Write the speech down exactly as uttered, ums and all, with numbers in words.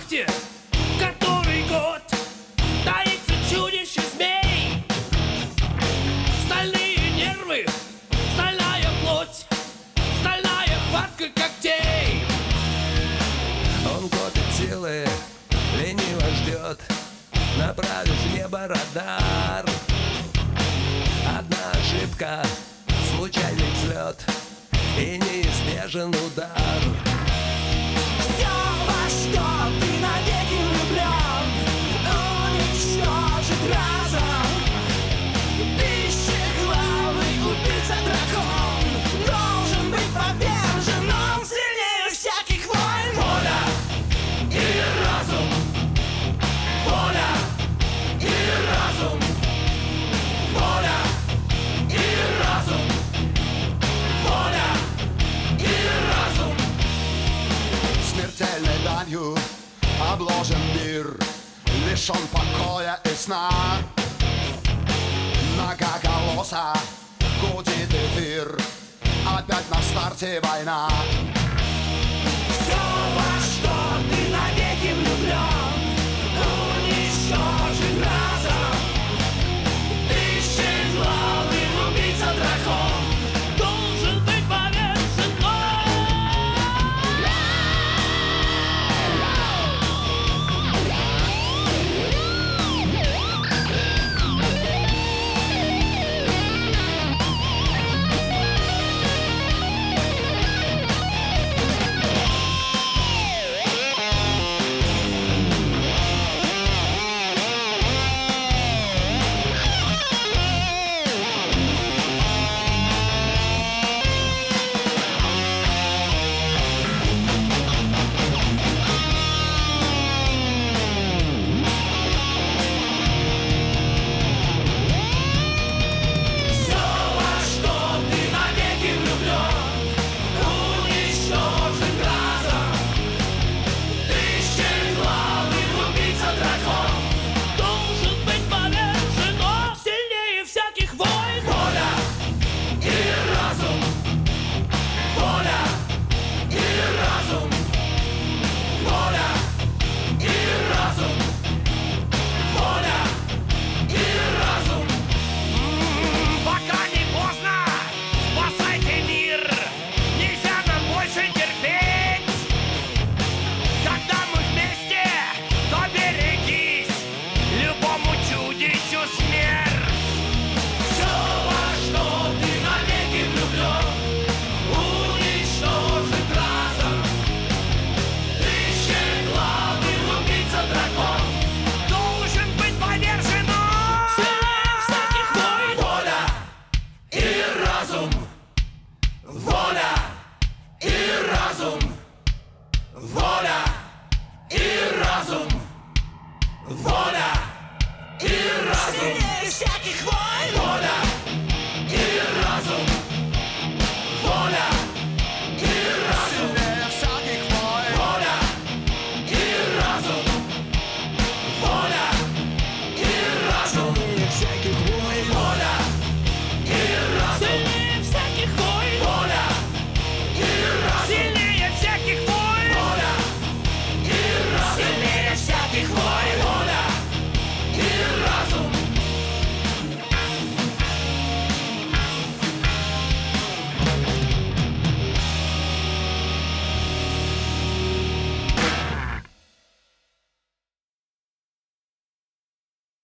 вахте который год таится чудище змей. Стальные нервы, стальная плоть, стальная хватка когтей. Он копит силы, лениво ждет, направив в небо радар. Одна ошибка, случайный взлет и неизбежен удар. Все, во что ты навеки влюблен, уничтожит разом. Пищеглавый убийца-дракон должен быть повержен, он сильнее всяких войн. Воля или разум, воля или разум, воля или разум, воля или разум. Смертельной данью обложен мир, лишен покоя и сна. Многоголосо гудит эфир, опять на старте война.